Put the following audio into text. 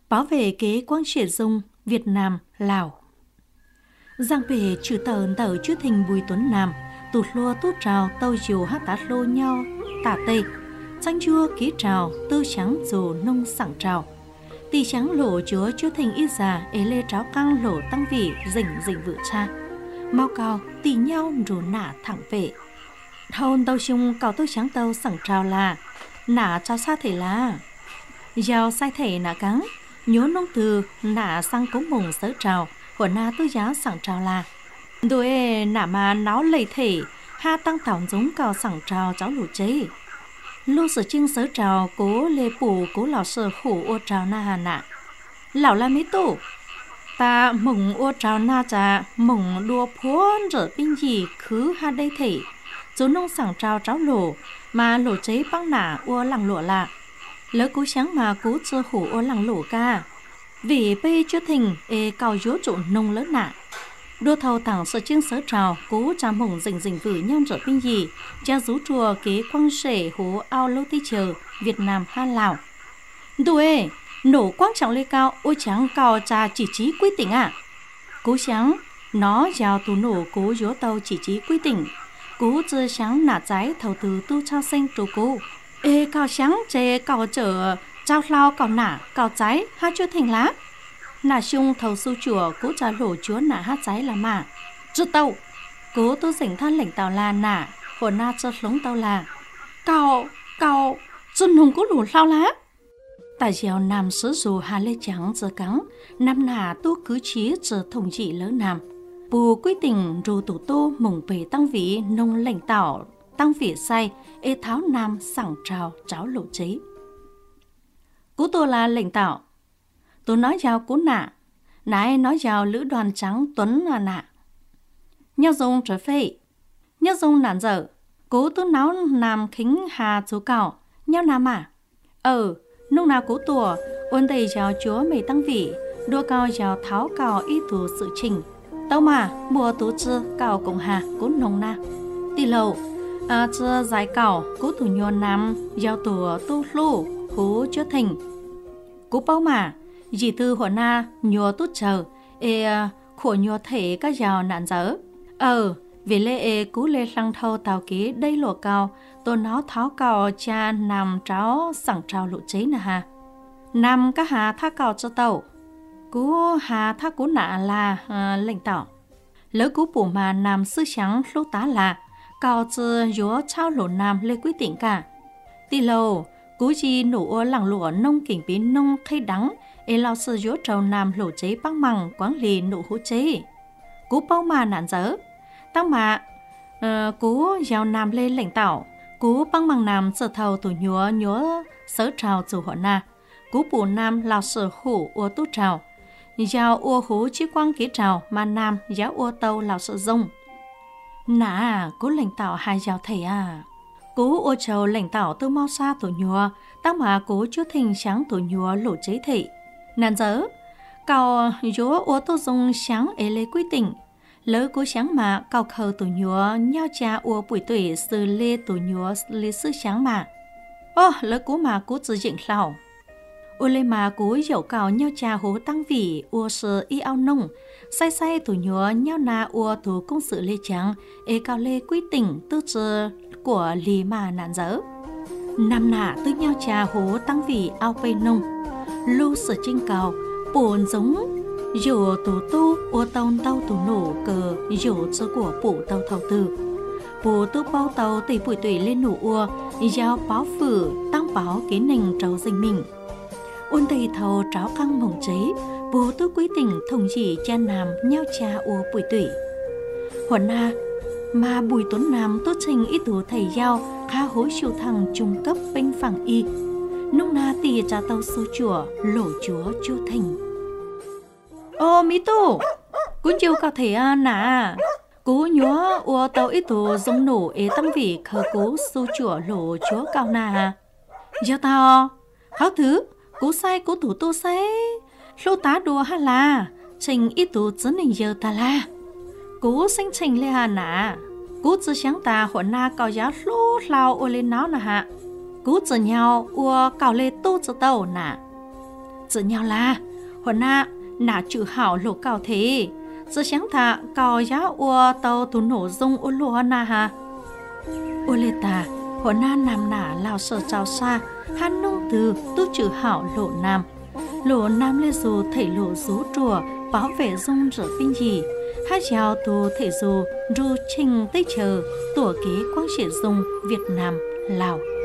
bảo vệ kế quang triển dung Việt Nam, Lào. Giang bể trừ tờ chữ thình Bùi Tuấn Nam, tụt lua tút trào tàu chiều hát tát lô nhau, tả tây, chanh chua ký trào, tư trắng dù nông sẵn trào. Tì trắng lộ chúa chứa thình ít già, ế lê tráo căng lộ tăng vị, dình vự cha. Mau cao, tì nhau rủ nả thẳng vệ. Thôn tàu chung cào tư trắng tàu sẵn trào là, nả trao xa thể là. Giàu sai thể nả cắn, nhớ nông từ nả sang cố mùng sớ trào, của na tư giá sẵn trào là. Đuôi nả mà nó lầy thể, ha tăng tỏng giống cào sẵn trào cháu lũ chế. Lô sở chưng sớ trào cố lê bù cố lão sở khủ ô trào na hà nạ. Lão là mấy tổ? Ta mùng ô trào na chà mùng đua phốn rỡ binh gì khứ ha đây thể. Chú nông sẵn trào cháu lũ mà lũ chế băng nả ô lăng lụa lạ. Lỡ cú sáng mà cú chưa khủ ô lăng lũ ca. Vì bê chưa thình cào dỗ trụ nông lớn nạ. Đua thầu thẳng sở chương sớ trào, cố trà mộng dình vử nhâm rỡ binh gì, cha rú chùa kế quang sể hố ao lâu tí chờ, Việt Nam ha Lào. Đuê, nổ quan trọng lê cao, ôi trắng cao trà chỉ trí quy tỉnh à. Cố sáng, nó vào tù nổ cố dỗ tàu chỉ trí quy tỉnh. Cố dư sáng nả trái thầu từ tu trao sinh trù cố. Cao sáng chê cao trở trao lao cao nả, cao trái, ha chưa thành lá. Nà xung thầu su chùa cố trả lỗ chúa nà hát trái là mà. Chú tàu, cố tôi dành than lệnh tàu là nà, của na cho lống tàu là. Cao, chân hùng cố lũ lao lá. Tại dèo nằm sứ dù hà lê trắng giờ cắn, năm nà tu cứ chí giờ thông trị lớn nằm. Bù quy tình rù tủ tô mùng bề tăng vị nông lệnh tàu, tăng vị say, tháo nam sẵn trào cháo lộ chế. Cú tô là lệnh tàu. Tôi nói vào cú nạ, nãy nói vào lữ đoàn trắng Tuấn là nạ. Nhau dùng trở phê, nhau dùng nản dở, cố tôi nói nằm khính hà chú cào, nhau nằm à? Lúc nào cố tùa, ôn đầy vào chúa mày tăng vị, đua cao vào tháo cào ý tù sự trình. Tao mà, bùa tú chư cào cũng hà, cố nông na. Tì lâu, chư giải cào, cố tù nhô nằm, vào tùa tu lù, cố chúa thình. Cố bao mà, dì tư hộ na nhô tốt chờ, khổ nhô thể các giàu nạn dở. Vì lệ cú lê lăng thâu tàu ký đây lùa cao, tôi nó tháo cao cha nằm tráo sẵn trào lộ chế nè ha. Nằm các hà thác cao cho tàu. Cú hà thác cú nạ là lệnh tàu. Lỡ cú bù mà nằm sư sáng lúc tá là, cao chư dỗ trao lộ nằm lê quý tỉnh cả. Tì lâu, cú gì nụ lẳng lụa nông kỉnh bí nông khay đắng, lao sư dỗ trầu nằm lộ chế băng măng quán lì nụ hú chế. Cú bao mà nạn dở. Tăng mà, cú giàu nằm lên lệnh tảo. Cú băng măng nằm sở thầu tủ nhúa sớ trào dù họ na. Cú bù nam lao sở hủ ua tú trào. Giàu ua hú chí quang ký trào mà nam giáo ua tàu lao sở rung. Nà, cú lệnh tảo hai giàu thầy à. Cú ua trầu lệnh tảo tư mau xa tủ nhúa. Tăng mà cú chú thình sáng tủ nhúa lộ chế thầy. Nạn dở, cào dỗ ua tô dùng sáng lê quý tỉnh. Lỡ cố sáng mà cào khờ tủ nhúa nhau cha ua bùi tuổi sư lê tủ nhúa lê sư sáng mà. Lỡ cố mà cố tự dựng lão. Ua lê mà cố dẫu cào nhau cha hố tăng vị ua sư y ao nông. Say tủ nhúa nhau na ua tủ công sự lê trắng. Cào lê quý tỉnh tư trừ của lì mà nạn dở. Năm nạ tư nhau cha hố tăng vị ao bê nông. Lưu sở trên cao, bồn giống dỗ tù tu ô tông tàu tù nổ cờ dỗ cho của bộ tàu thầu tử. Bộ tu bao tàu tùy bụi tùy lên nổ ua, giao báo phử tăng báo kế nình trâu dình mình. Ôn tây thầu tráo căng mỏng chế, bộ tu quý tỉnh thông chỉ cha nam nhau cha ua bụi tùy. Huẩn na, mà Bùi Tuấn Nam tốt trình ít tù thầy giao khá hối siêu thằng trung cấp binh phẳng y. Nông na tì trả tàu su chùa lỗ chúa chu thình. Mỹ tù, cún chiêu cao thể nà. Cú nhúa ua tàu ít tù giống nổ tăng vị khờ cú su chùa lỗ chúa cao nà. Giao tàu, kháo thứ, cú sai cú thủ tu sai. Lô tá đùa hà là, trình ít tù dẫn hình giờ ta là. Cú sinh trình lê hà nà. Cú tự sáng ta hồn na cao giá lô lao ô lên náo nà hạ. Cú tự nhau ua cào lê tô cho tàu nà. Tự nhau là hôm na nà chữ hảo lộ cao thế giờ sáng thà cao giá ua tàu tù nổ dung u lúa na ha u lê ta hôm na nam nà lao sợ trao xa han nông từ tu chữ hảo lộ nam lê dù thầy lộ rú chùa bảo vệ dung rửa binh gì hai chào tu thầy dù ru trình tích chờ tổ kế quang triển dung Việt Nam Lào